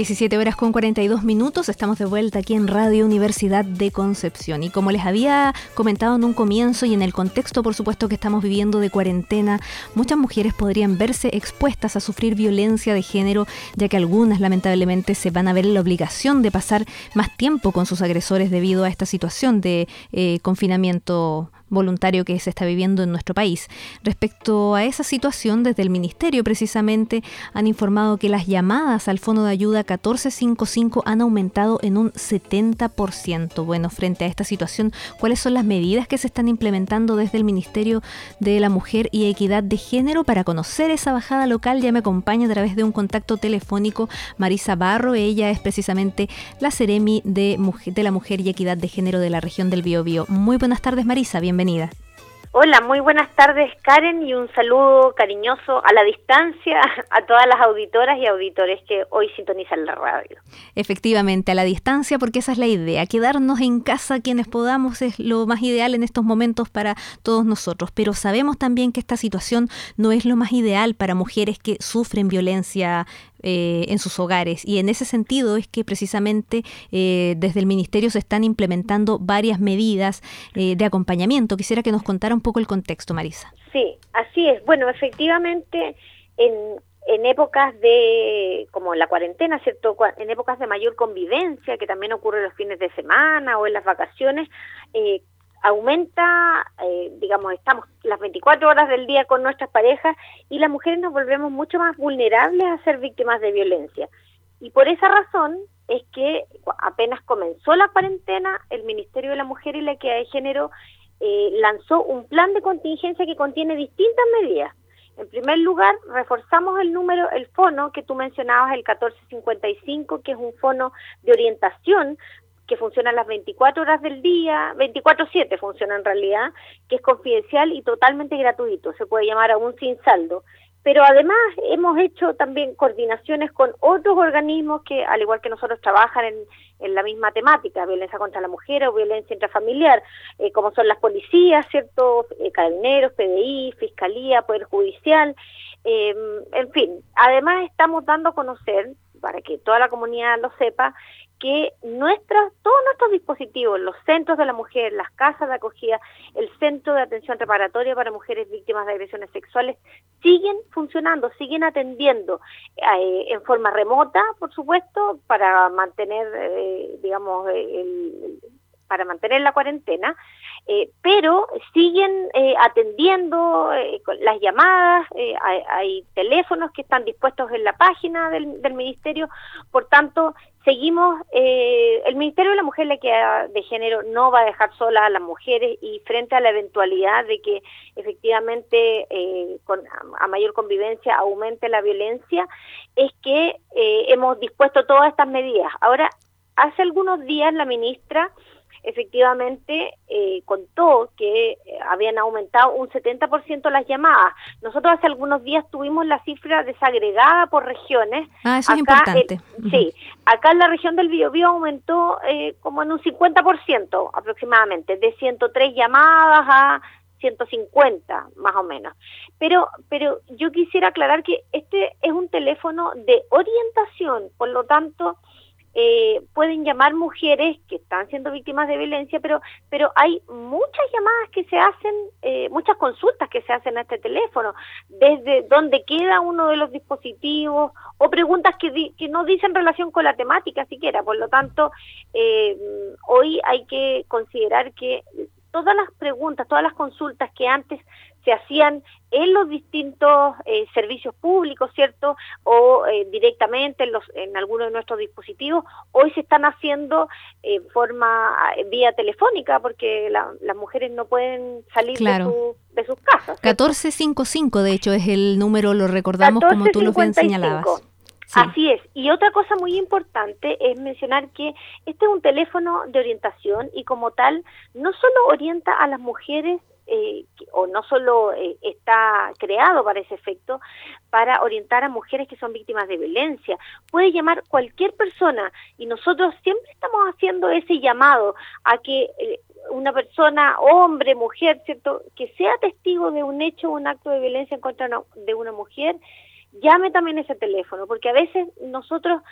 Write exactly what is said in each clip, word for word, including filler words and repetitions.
diecisiete horas con cuarenta y dos minutos, estamos de vuelta aquí en Radio Universidad de Concepción. Y como les había comentado en un comienzo y en el contexto, por supuesto, que estamos viviendo de cuarentena, muchas mujeres podrían verse expuestas a sufrir violencia de género, ya que algunas lamentablemente se van a ver en la obligación de pasar más tiempo con sus agresores debido a esta situación de eh, confinamiento voluntario que se está viviendo en nuestro país. Respecto a esa situación, desde el Ministerio precisamente han informado que las llamadas al Fondo de Ayuda catorce cincuenta y cinco han aumentado en un setenta por ciento. Bueno, frente a esta situación, ¿cuáles son las medidas que se están implementando desde el Ministerio de la Mujer y Equidad de Género? Para conocer esa bajada local ya me acompaña a través de un contacto telefónico Marisa Barro. Ella es precisamente la Seremi de, mujer, de la Mujer y Equidad de Género de la región del Biobío. Muy buenas tardes, Marisa, bienvenida. Bienvenida. Hola, muy buenas tardes, Karen, y un saludo cariñoso a la distancia a todas las auditoras y auditores que hoy sintonizan la radio. Efectivamente, a la distancia, porque esa es la idea. Quedarnos en casa quienes podamos es lo más ideal en estos momentos para todos nosotros, pero sabemos también que esta situación no es lo más ideal para mujeres que sufren violencia Eh, en sus hogares, y en ese sentido es que precisamente eh, desde el Ministerio se están implementando varias medidas eh, de acompañamiento. Quisiera que nos contara un poco el contexto, Marisa. Sí, así es. Bueno, efectivamente en, en épocas de, como la cuarentena, ¿cierto? En épocas de mayor convivencia, que también ocurre los fines de semana o en las vacaciones, eh, aumenta, eh, digamos, estamos las veinticuatro horas del día con nuestras parejas y las mujeres nos volvemos mucho más vulnerables a ser víctimas de violencia. Y por esa razón es que apenas comenzó la cuarentena, el Ministerio de la Mujer y la Equidad de Género eh, lanzó un plan de contingencia que contiene distintas medidas. En primer lugar, reforzamos el número, el fono que tú mencionabas, el catorce cincuenta y cinco, que es un fono de orientación que funciona las veinticuatro horas del día, veinticuatro siete funciona en realidad, que es confidencial y totalmente gratuito, se puede llamar aún sin saldo. Pero además hemos hecho también coordinaciones con otros organismos que, al igual que nosotros, trabajan en, en la misma temática, violencia contra la mujer o violencia intrafamiliar, eh, como son las policías, ¿cierto? Eh, carabineros, P D I, Fiscalía, Poder Judicial, eh, en fin. Además estamos dando a conocer, para que toda la comunidad lo sepa, que nuestros, todos nuestros dispositivos, los centros de la mujer, las casas de acogida, el centro de atención reparatoria para mujeres víctimas de agresiones sexuales, siguen funcionando, siguen atendiendo eh, en forma remota, por supuesto, para mantener, eh, digamos, el, para mantener la cuarentena, eh, pero siguen eh, atendiendo eh, las llamadas, eh, hay, hay teléfonos que están dispuestos en la página del, del Ministerio, por tanto, seguimos, eh, el Ministerio de la Mujer y la Equidad de Género no va a dejar solas a las mujeres, y frente a la eventualidad de que efectivamente eh, con, a mayor convivencia aumente la violencia, es que eh, hemos dispuesto todas estas medidas. Ahora, hace algunos días la ministra efectivamente eh, contó que eh, habían aumentado un setenta por ciento las llamadas. Nosotros hace algunos días tuvimos la cifra desagregada por regiones. Ah, eso acá, es importante. El, uh-huh. Sí, acá en la región del Biobío aumentó eh, como en un cincuenta por ciento aproximadamente, de ciento tres llamadas a ciento cincuenta más o menos. Pero, pero yo quisiera aclarar que este es un teléfono de orientación, por lo tanto, Eh, pueden llamar mujeres que están siendo víctimas de violencia, pero pero hay muchas llamadas que se hacen, eh, muchas consultas que se hacen a este teléfono, desde dónde queda uno de los dispositivos, o preguntas que, di, que no dicen relación con la temática siquiera. Por lo tanto, eh, hoy hay que considerar que todas las preguntas, todas las consultas que antes se hacían en los distintos eh, servicios públicos, ¿cierto? O eh, directamente en, los, en algunos de nuestros dispositivos, hoy se están haciendo en eh, forma eh, vía telefónica, porque la, las mujeres no pueden salir claro. de, su, de sus casas, ¿cierto? catorce cincuenta y cinco, de hecho, es el número, lo recordamos como tú lo señalabas. Sí. Así es. Y otra cosa muy importante es mencionar que este es un teléfono de orientación y como tal no solo orienta a las mujeres eh, o no solo eh, está creado para ese efecto, para orientar a mujeres que son víctimas de violencia. Puede llamar cualquier persona y nosotros siempre estamos haciendo ese llamado a que eh, una persona, hombre, mujer, ¿cierto?, que sea testigo de un hecho o un acto de violencia en contra de una mujer, llame también ese teléfono, porque a veces nosotros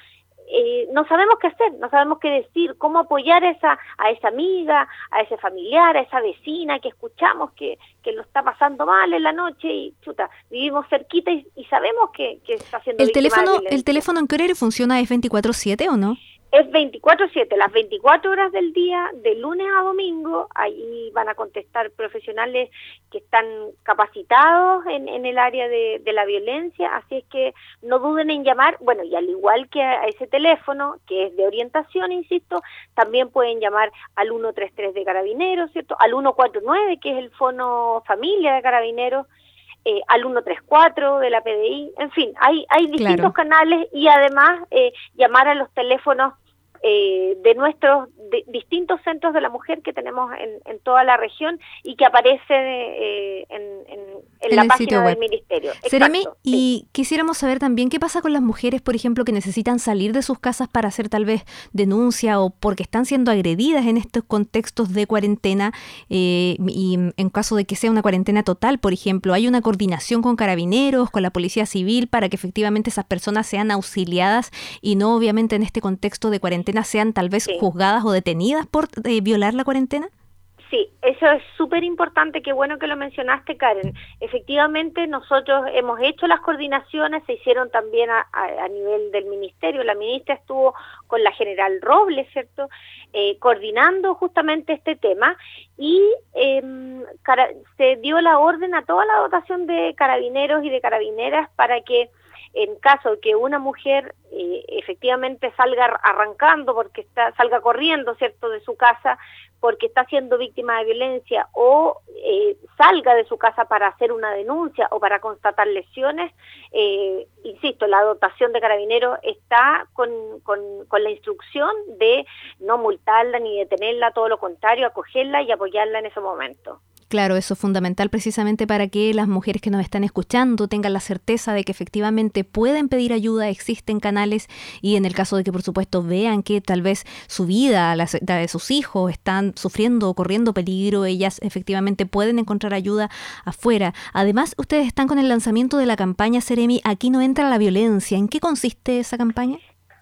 eh, no sabemos qué hacer, no sabemos qué decir, cómo apoyar a esa, a esa amiga, a ese familiar, a esa vecina que escuchamos que, que lo está pasando mal en la noche y chuta, vivimos cerquita y, y sabemos que, que está siendo ¿El víctima de teléfono, violencia. el teléfono en qué horario funciona? ¿Es veinticuatro siete o no? Es veinticuatro siete, las veinticuatro horas del día, de lunes a domingo. Ahí van a contestar profesionales que están capacitados en, en el área de, de la violencia, así es que no duden en llamar. Bueno, y al igual que a ese teléfono, que es de orientación, insisto, también pueden llamar al ciento treinta y tres de Carabineros, ¿cierto? Al ciento cuarenta y nueve, que es el fono familia de Carabineros, Eh, al ciento treinta y cuatro de la P D I, en fin, hay hay distintos Claro. canales y además eh, llamar a los teléfonos eh, de nuestros de, distintos centros de la mujer que tenemos en, en toda la región y que aparece eh, en, en, en, En la el sitio página web. del ministerio. Seremi, Exacto, sí. y quisiéramos saber también qué pasa con las mujeres, por ejemplo, que necesitan salir de sus casas para hacer tal vez denuncia o porque están siendo agredidas en estos contextos de cuarentena eh, y en caso de que sea una cuarentena total, por ejemplo, ¿hay una coordinación con Carabineros, con la Policía Civil para que efectivamente esas personas sean auxiliadas y no obviamente en este contexto de cuarentena sean tal vez Sí. juzgadas o detenidas por eh, violar la cuarentena? Sí, eso es súper importante, qué bueno que lo mencionaste, Karen. Efectivamente, nosotros hemos hecho las coordinaciones, se hicieron también a, a, a nivel del ministerio. La ministra estuvo con la general Robles, ¿cierto?, eh, coordinando justamente este tema y eh, cara, se dio la orden a toda la dotación de carabineros y de carabineras para que en caso de que una mujer eh, efectivamente salga arrancando, porque está salga corriendo, ¿cierto?, de su casa, porque está siendo víctima de violencia o eh, salga de su casa para hacer una denuncia o para constatar lesiones, eh, insisto, la dotación de carabineros está con, con, con la instrucción de no multarla ni detenerla, todo lo contrario, acogerla y apoyarla en ese momento. Claro, eso es fundamental precisamente para que las mujeres que nos están escuchando tengan la certeza de que efectivamente pueden pedir ayuda, existen canales y en el caso de que por supuesto vean que tal vez su vida, la, la de sus hijos están sufriendo o corriendo peligro, ellas efectivamente pueden encontrar ayuda afuera. Además, ustedes están con el lanzamiento de la campaña Seremi, Aquí no entra la violencia. ¿En qué consiste esa campaña?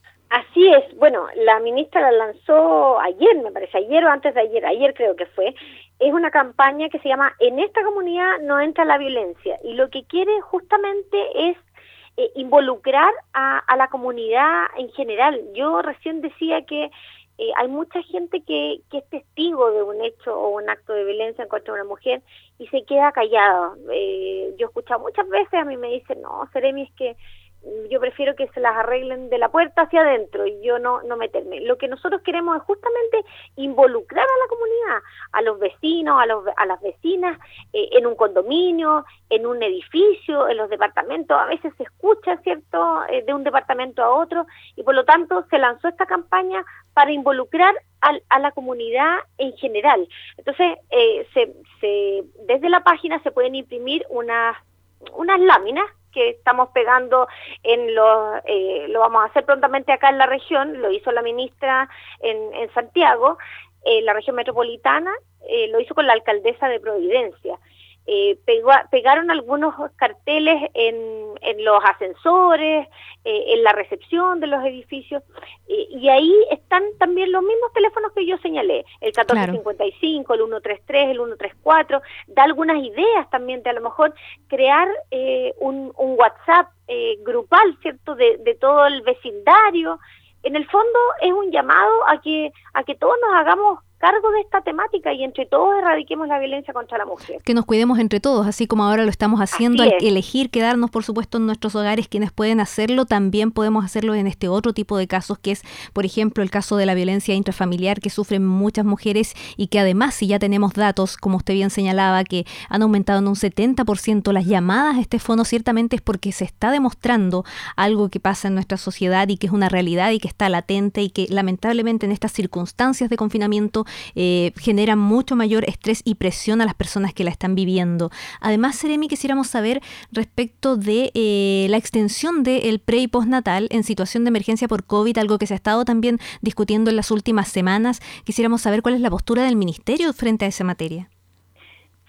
Así es, bueno, la ministra la lanzó ayer, me parece, ayer o antes de ayer, ayer creo que fue. Es una campaña que se llama En esta comunidad no entra la violencia y lo que quiere justamente es eh, involucrar a, a la comunidad en general. Yo recién decía que eh, hay mucha gente que, que es testigo de un hecho o un acto de violencia en contra de una mujer y se queda callada. Eh, yo he escuchado muchas veces, a mí me dicen, no, Seremi, es que yo prefiero que se las arreglen de la puerta hacia adentro y yo no, no meterme. Lo que nosotros queremos es justamente involucrar a la comunidad, a los vecinos, a, los, a las vecinas, eh, en un condominio, en un edificio, en los departamentos. A veces se escucha, ¿cierto?, eh, de un departamento a otro y por lo tanto se lanzó esta campaña para involucrar a, a la comunidad en general. Entonces, eh, se, se, desde la página se pueden imprimir unas, unas láminas que estamos pegando en los, eh, lo vamos a hacer prontamente acá en la región, lo hizo la ministra en, en Santiago, en la región metropolitana, eh, lo hizo con la alcaldesa de Providencia. Eh, pegó, pegaron algunos carteles en, en los ascensores, eh, en la recepción de los edificios, eh, y ahí están también los mismos teléfonos que yo señalé, el catorce cincuenta y cinco, el ciento treinta y tres, el ciento treinta y cuatro, da algunas ideas también de a lo mejor crear eh, un, un WhatsApp eh, grupal, ¿cierto?, de, de todo el vecindario. En el fondo es un llamado a que, a que todos nos hagamos cargo de esta temática y entre todos erradiquemos la violencia contra la mujer. Que nos cuidemos entre todos, así como ahora lo estamos haciendo, al elegir quedarnos, por supuesto, en nuestros hogares, quienes pueden hacerlo, también podemos hacerlo en este otro tipo de casos, que es, por ejemplo, el caso de la violencia intrafamiliar que sufren muchas mujeres y que además, si ya tenemos datos, como usted bien señalaba, que han aumentado en un setenta por ciento las llamadas a este fono, ciertamente es porque se está demostrando algo que pasa en nuestra sociedad y que es una realidad y que está latente y que lamentablemente en estas circunstancias de confinamiento Eh, genera mucho mayor estrés y presión a las personas que la están viviendo. Además, Seremi, quisiéramos saber respecto de eh, la extensión del pre y postnatal en situación de emergencia por COVID, algo que se ha estado también discutiendo en las últimas semanas. Quisiéramos saber cuál es la postura del ministerio frente a esa materia.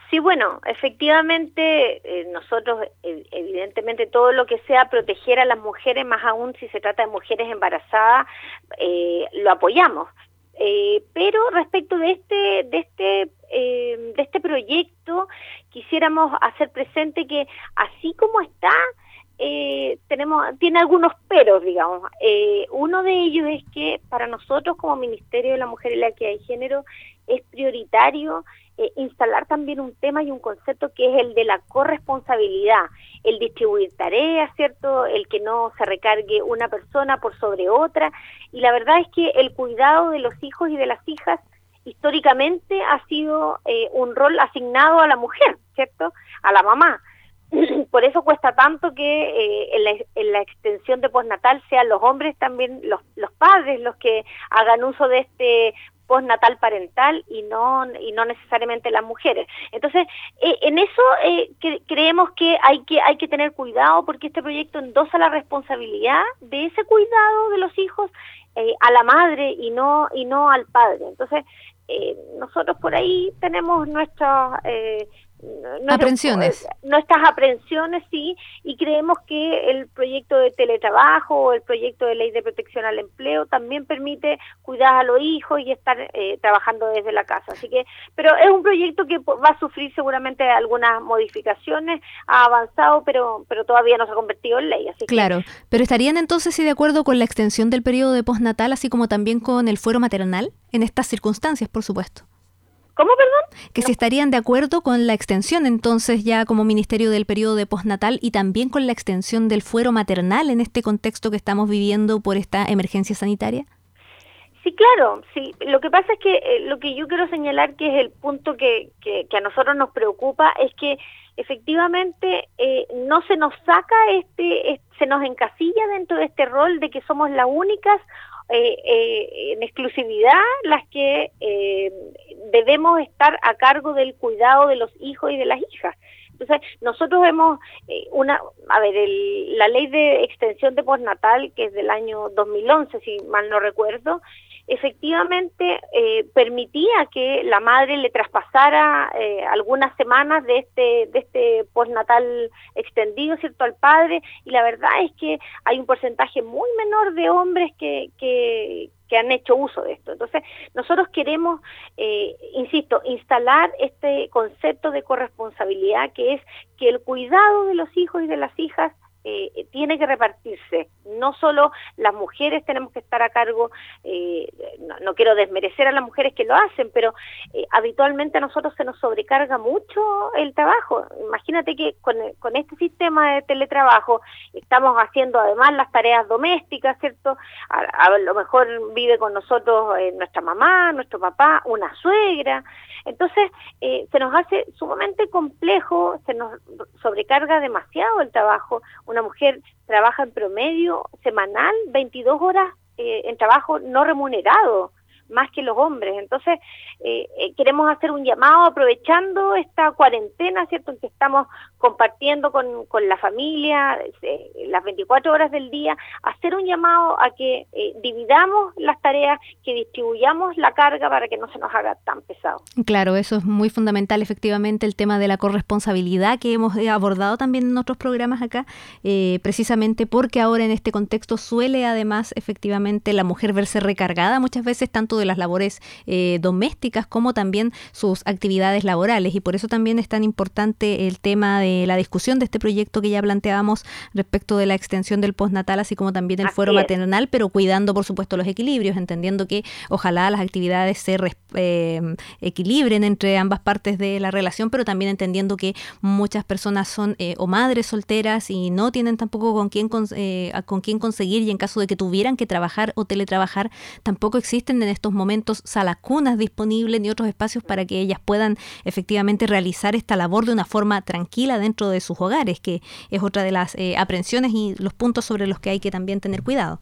Sí, bueno, efectivamente eh, nosotros eh, evidentemente todo lo que sea proteger a las mujeres, más aún si se trata de mujeres embarazadas, eh, lo apoyamos. Eh, pero respecto de este de este eh, de este proyecto quisiéramos hacer presente que así como está eh, tenemos tiene algunos peros, digamos. Eh, uno de ellos es que para nosotros como Ministerio de la Mujer y la Equidad de Género es prioritario eh, instalar también un tema y un concepto que es el de la corresponsabilidad, el distribuir tareas, ¿cierto? El que no se recargue una persona por sobre otra, y la verdad es que el cuidado de los hijos y de las hijas históricamente ha sido eh, un rol asignado a la mujer, ¿cierto? A la mamá. Por eso cuesta tanto que eh, en, la, en la extensión de postnatal sean los hombres también, los, los padres, los que hagan uso de este postnatal parental y no y no necesariamente las mujeres. Entonces, eh, en eso eh, que, creemos que hay que hay que tener cuidado porque este proyecto endosa la responsabilidad de ese cuidado de los hijos eh, a la madre y no y no al padre. Entonces, eh, nosotros por ahí tenemos nuestras eh, aprensiones. Nuestras aprensiones, sí, y creemos que el proyecto de teletrabajo o el proyecto de ley de protección al empleo también permite cuidar a los hijos y estar eh, trabajando desde la casa. Así que, pero es un proyecto que va a sufrir seguramente algunas modificaciones, ha avanzado, pero pero todavía no se ha convertido en ley. Así claro, que, pero ¿estarían entonces sí de acuerdo con la extensión del periodo de postnatal, así como también con el fuero maternal, en estas circunstancias, por supuesto? ¿Cómo, perdón? Que no. si estarían de acuerdo con la extensión entonces ya como ministerio del periodo de postnatal y también con la extensión del fuero maternal en este contexto que estamos viviendo por esta emergencia sanitaria. Sí, claro, sí. Lo que pasa es que eh, lo que yo quiero señalar que es el punto que, que, que a nosotros nos preocupa es que efectivamente eh, no se nos saca este, este, se nos encasilla dentro de este rol de que somos las únicas Eh, eh, en exclusividad las que eh, debemos estar a cargo del cuidado de los hijos y de las hijas. Entonces, nosotros hemos, eh, una, a ver, el, la ley de extensión de postnatal, que es del año dos mil once, si mal no recuerdo, efectivamente eh, permitía que la madre le traspasara eh, algunas semanas de este de este postnatal extendido, ¿cierto?, al padre, y la verdad es que hay un porcentaje muy menor de hombres que que que han hecho uso de esto. Entonces, nosotros queremos, eh, insisto, instalar este concepto de corresponsabilidad, que es que el cuidado de los hijos y de las hijas Eh, tiene que repartirse. No solo las mujeres tenemos que estar a cargo, eh, no, no quiero desmerecer a las mujeres que lo hacen, pero eh, habitualmente a nosotros se nos sobrecarga mucho el trabajo. Imagínate que con, con este sistema de teletrabajo estamos haciendo además las tareas domésticas, ¿cierto? A, a lo mejor vive con nosotros eh, nuestra mamá, nuestro papá, una suegra. Entonces, eh, se nos hace sumamente complejo, se nos sobrecarga demasiado el trabajo. Una mujer trabaja en promedio semanal veintidós horas eh, en trabajo no remunerado, más que los hombres. Entonces, eh, eh, queremos hacer un llamado aprovechando esta cuarentena, ¿cierto?, en que estamos compartiendo con, con la familia eh, las veinticuatro horas del día, hacer un llamado a que eh, dividamos las tareas, que distribuyamos la carga para que no se nos haga tan pesado. Claro, eso es muy fundamental, efectivamente, el tema de la corresponsabilidad que hemos abordado también en otros programas acá, eh, precisamente porque ahora en este contexto suele además efectivamente la mujer verse recargada muchas veces tanto de las labores eh, domésticas como también sus actividades laborales, y por eso también es tan importante el tema de la discusión de este proyecto que ya planteábamos respecto de la extensión del postnatal, así como también el Así fuero es. maternal, pero cuidando por supuesto los equilibrios, entendiendo que ojalá las actividades se eh, equilibren entre ambas partes de la relación, pero también entendiendo que muchas personas son eh, o madres solteras y no tienen tampoco con quién, eh, con quién conseguir, y en caso de que tuvieran que trabajar o teletrabajar, tampoco existen en estos momentos salas cunas disponibles ni otros espacios para que ellas puedan efectivamente realizar esta labor de una forma tranquila dentro de sus hogares, que es otra de las eh, aprensiones y los puntos sobre los que hay que también tener cuidado.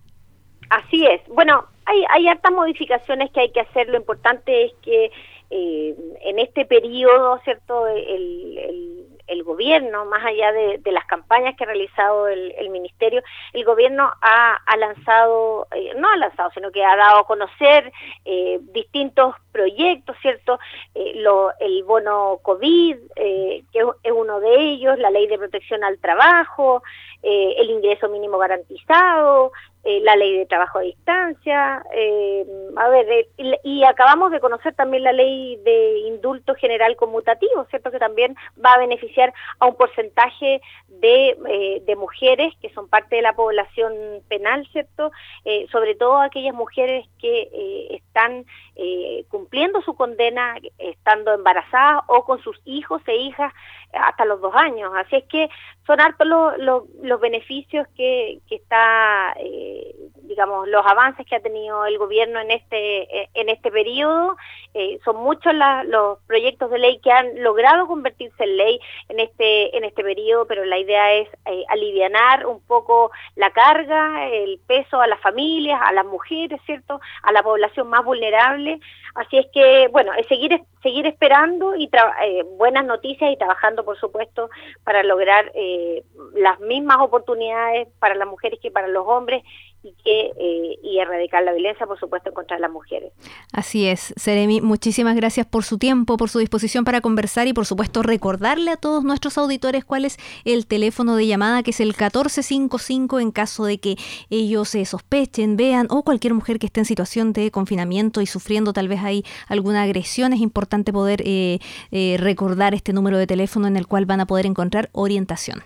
Así es. Bueno, hay, hay hartas modificaciones que hay que hacer. Lo importante es que eh, en este periodo, ¿cierto?, el, el, el gobierno, más allá de, de las campañas que ha realizado el, el ministerio, el gobierno ha, ha lanzado, eh, no ha lanzado, sino que ha dado a conocer eh, distintos proyectos, ¿cierto? Eh, lo, el bono COVID, eh, que es uno de ellos, la ley de protección al trabajo, eh, el ingreso mínimo garantizado, eh, la ley de trabajo a distancia, eh, a ver, eh, y, y acabamos de conocer también la ley de indulto general conmutativo, ¿cierto? Que también va a beneficiar a un porcentaje de, eh, de mujeres que son parte de la población penal, ¿cierto? Eh, sobre todo aquellas mujeres que eh, están eh, cumpliendo su condena, estando embarazadas o con sus hijos e hijas hasta los dos años. Así es que son hartos los, los, los beneficios que, que está, eh, digamos, los avances que ha tenido el gobierno en este en este periodo. Eh, son muchos la, los proyectos de ley que han logrado convertirse en ley en este en este periodo, pero la idea es eh, alivianar un poco la carga, el peso a las familias, a las mujeres, ¿cierto?, a la población más vulnerable. Así es que, bueno, es seguir seguir esperando y eh, buenas noticias y trabajando, por supuesto, para lograr eh, las mismas oportunidades para las mujeres que para los hombres y que eh, y erradicar la violencia, por supuesto, contra las mujeres. Así es, Seremi, muchísimas gracias por su tiempo, por su disposición para conversar y, por supuesto, recordarle a todos nuestros auditores cuál es el teléfono de llamada, que es el catorce cincuenta y cinco, en caso de que ellos se sospechen, vean, o cualquier mujer que esté en situación de confinamiento y sufriendo tal vez ahí alguna agresión. Es importante poder eh, eh, recordar este número de teléfono en el cual van a poder encontrar orientación.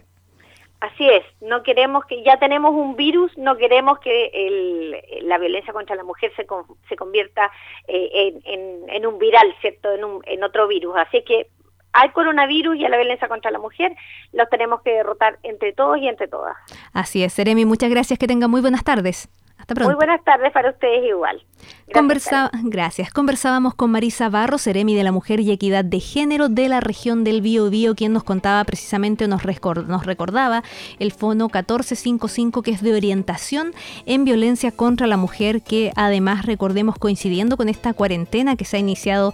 Así es, no queremos que, ya tenemos un virus, no queremos que el, la violencia contra la mujer se, con, se convierta eh, en, en, en un viral, ¿cierto?, en, un, en otro virus. Así que al coronavirus y a la violencia contra la mujer los tenemos que derrotar entre todos y entre todas. Así es, Seremi, muchas gracias, que tengan muy buenas tardes. Hasta pronto. Muy buenas tardes para ustedes igual. Gracias, Conversa, gracias. Conversábamos con Marisa Barros, Seremi de la Mujer y Equidad de Género de la región del Biobío, quien nos contaba precisamente, nos, record, nos recordaba el fono catorce cincuenta y cinco, que es de orientación en violencia contra la mujer, que además, recordemos, coincidiendo con esta cuarentena que se ha iniciado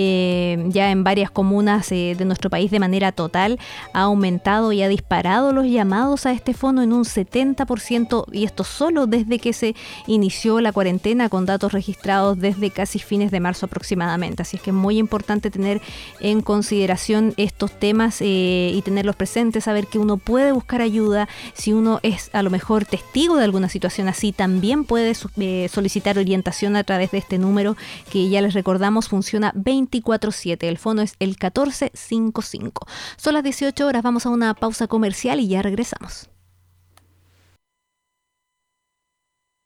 eh, ya en varias comunas eh, de nuestro país de manera total, ha aumentado y ha disparado los llamados a este fono en un setenta por ciento, y esto solo desde que se inició la cuarentena, con datos registrados desde casi fines de marzo aproximadamente. Así es que es muy importante tener en consideración estos temas eh, y tenerlos presentes, saber que uno puede buscar ayuda. Si uno es a lo mejor testigo de alguna situación así, también puede eh, solicitar orientación a través de este número que ya les recordamos funciona veinticuatro siete. El fono es el catorce cincuenta y cinco. Son las dieciocho horas, vamos a una pausa comercial y ya regresamos.